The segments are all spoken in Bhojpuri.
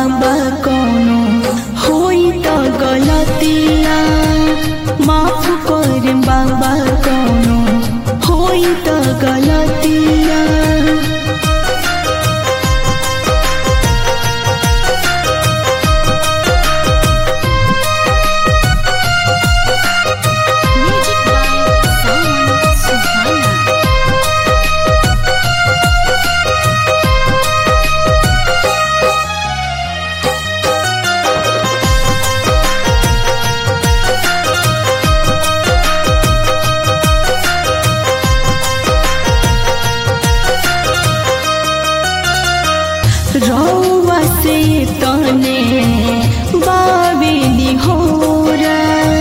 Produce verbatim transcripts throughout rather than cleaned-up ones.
बाबा कोनो होई त गलतिया माफ कर बाबा कोनो होई त गलतिया रौवा से तने बाबेली होरा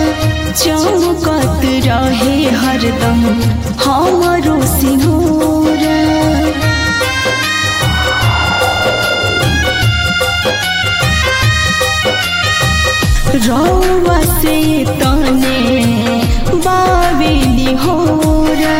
चमकत रहे हरदम हमरो सिंहोरा रौवा से तने बाबेली होरा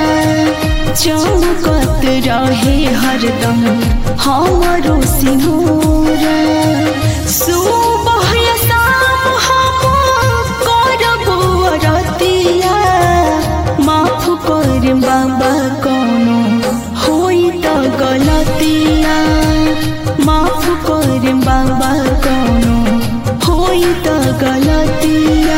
चमकत रहे हरदम हमरो सिंहोरा सुबह शाम हम करब अरतिया माफ कर बाबा कोनो होई त गलतिया माफ कर बाबा कोनो होई त गलतिया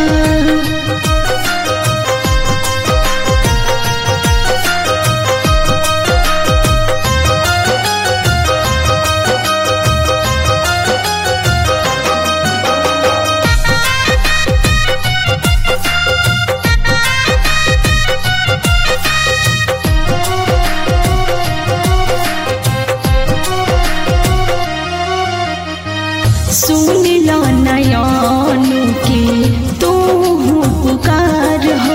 सुन लो नयनु के तू पुकार हो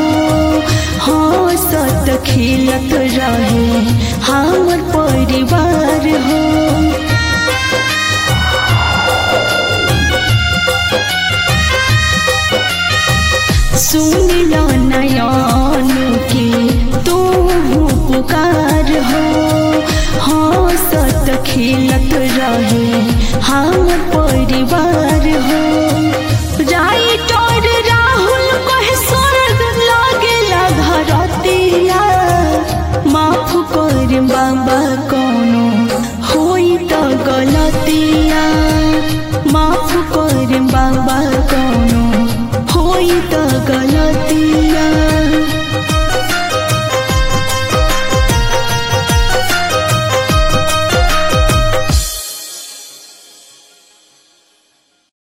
हंसत खिलत रहे हमर परिवार हो सुन लो नयनु के तू पुकार हो हंसत खिलत रहे हमर परिवार हो राइटर राहुल कहे स्वर्ग लागेला धरतिया माफ कर बाबा कोनो होई त गलतिया माफ कर बाबा कोनो होई त गलतिया।